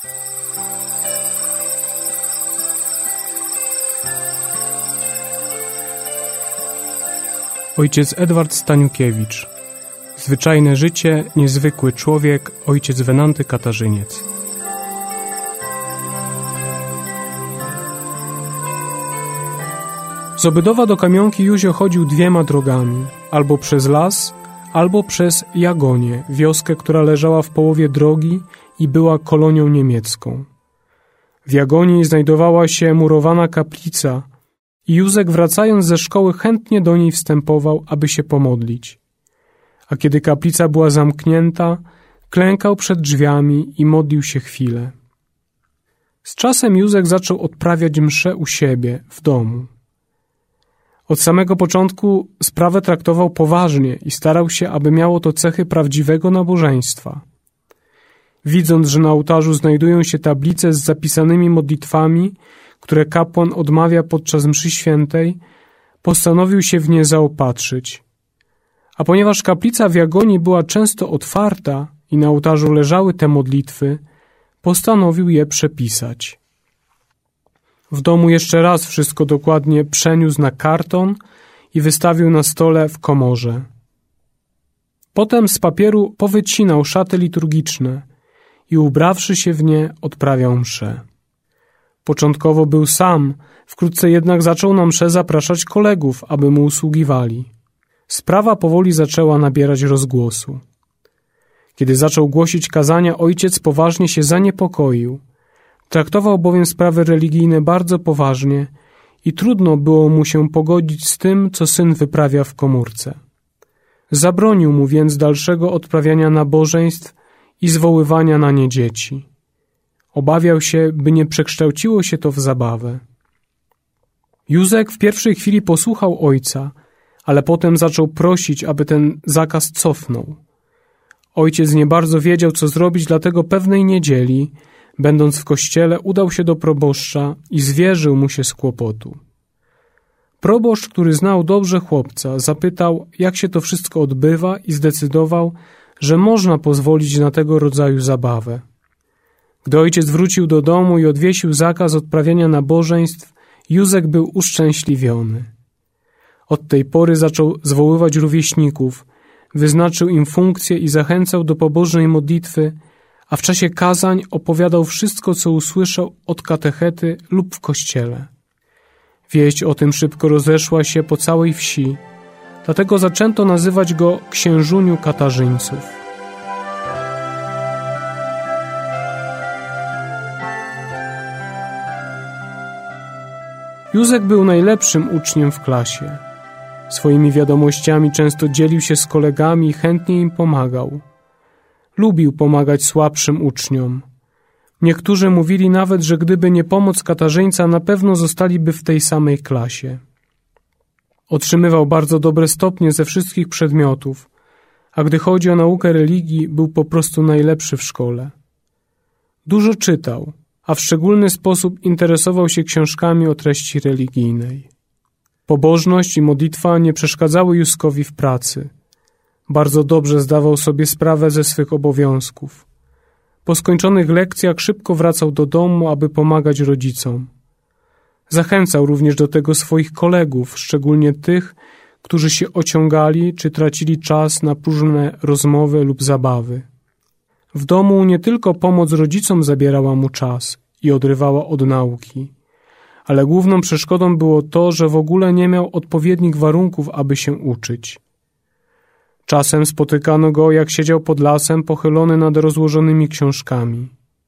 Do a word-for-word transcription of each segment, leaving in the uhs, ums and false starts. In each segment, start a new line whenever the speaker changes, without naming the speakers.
Ojciec Edward Staniukiewicz. Zwyczajne życie, niezwykły człowiek, ojciec Wenanty Katarzyniec. Z Obydowa do Kamionki Józio chodził dwiema drogami, albo przez las, albo przez Jagonię, wioskę, która leżała w połowie drogi i była kolonią niemiecką. W Jagonii znajdowała się murowana kaplica i Józek, wracając ze szkoły, chętnie do niej wstępował, aby się pomodlić. A kiedy kaplica była zamknięta, klękał przed drzwiami i modlił się chwilę. Z czasem Józek zaczął odprawiać mszę u siebie, w domu. Od samego początku sprawę traktował poważnie i starał się, aby miało to cechy prawdziwego nabożeństwa. Widząc, że na ołtarzu znajdują się tablice z zapisanymi modlitwami, które kapłan odmawia podczas mszy świętej, postanowił się w nie zaopatrzyć. A ponieważ kaplica w Jagonii była często otwarta i na ołtarzu leżały te modlitwy, postanowił je przepisać. W domu jeszcze raz wszystko dokładnie przeniósł na karton i wystawił na stole w komorze. Potem z papieru powycinał szaty liturgiczne i ubrawszy się w nie, odprawiał mszę. Początkowo był sam, wkrótce jednak zaczął na mszę zapraszać kolegów, aby mu usługiwali. Sprawa powoli zaczęła nabierać rozgłosu. Kiedy zaczął głosić kazania, ojciec poważnie się zaniepokoił. Traktował bowiem sprawy religijne bardzo poważnie i trudno było mu się pogodzić z tym, co syn wyprawia w komórce. Zabronił mu więc dalszego odprawiania nabożeństw i zwoływania na nie dzieci. Obawiał się, by nie przekształciło się to w zabawę. Józek w pierwszej chwili posłuchał ojca, ale potem zaczął prosić, aby ten zakaz cofnął. Ojciec nie bardzo wiedział, co zrobić, dlatego pewnej niedzieli, będąc w kościele, udał się do proboszcza i zwierzył mu się z kłopotu. Proboszcz, który znał dobrze chłopca, zapytał, jak się to wszystko odbywa i zdecydował, że można pozwolić na tego rodzaju zabawę. Gdy ojciec wrócił do domu i odwiesił zakaz odprawiania nabożeństw, Józek był uszczęśliwiony. Od tej pory zaczął zwoływać rówieśników, wyznaczył im funkcje i zachęcał do pobożnej modlitwy, a w czasie kazań opowiadał wszystko, co usłyszał od katechety lub w kościele. Wieść o tym szybko rozeszła się po całej wsi, dlatego zaczęto nazywać go księżuniu Katarzyńców. Józek był najlepszym uczniem w klasie. Swoimi wiadomościami często dzielił się z kolegami i chętnie im pomagał. Lubił pomagać słabszym uczniom. Niektórzy mówili nawet, że gdyby nie pomoc Katarzyńca, na pewno zostaliby w tej samej klasie. Otrzymywał bardzo dobre stopnie ze wszystkich przedmiotów, a gdy chodzi o naukę religii, był po prostu najlepszy w szkole. Dużo czytał, a w szczególny sposób interesował się książkami o treści religijnej. Pobożność i modlitwa nie przeszkadzały Józkowi w pracy. Bardzo dobrze zdawał sobie sprawę ze swych obowiązków. Po skończonych lekcjach szybko wracał do domu, aby pomagać rodzicom. Zachęcał również do tego swoich kolegów, szczególnie tych, którzy się ociągali czy tracili czas na próżne rozmowy lub zabawy. W domu nie tylko pomoc rodzicom zabierała mu czas i odrywała od nauki, ale główną przeszkodą było to, że w ogóle nie miał odpowiednich warunków, aby się uczyć. Czasem spotykano go, jak siedział pod lasem, pochylony nad rozłożonymi książkami.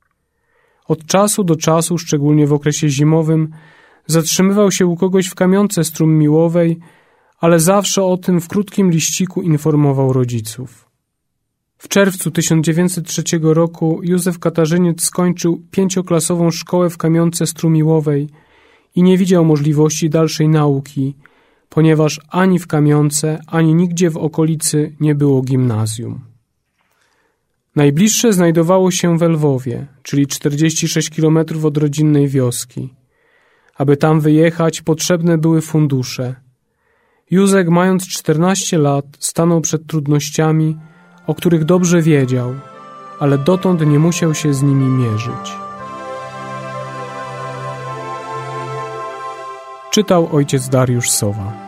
Od czasu do czasu, szczególnie w okresie zimowym, zatrzymywał się u kogoś w Kamionce Strumiłowej, ale zawsze o tym w krótkim liściku informował rodziców. W czerwcu tysiąc dziewięćset trzeciego roku Józef Katarzyniec skończył pięcioklasową szkołę w Kamionce Strumiłowej i nie widział możliwości dalszej nauki, ponieważ ani w Kamionce, ani nigdzie w okolicy nie było gimnazjum. Najbliższe znajdowało się w Lwowie, czyli czterdzieści sześć kilometrów od rodzinnej wioski. Aby tam wyjechać, potrzebne były fundusze. Józek, mając czternaście lat, stanął przed trudnościami, o których dobrze wiedział, ale dotąd nie musiał się z nimi mierzyć. Czytał ojciec Dariusz Sowa.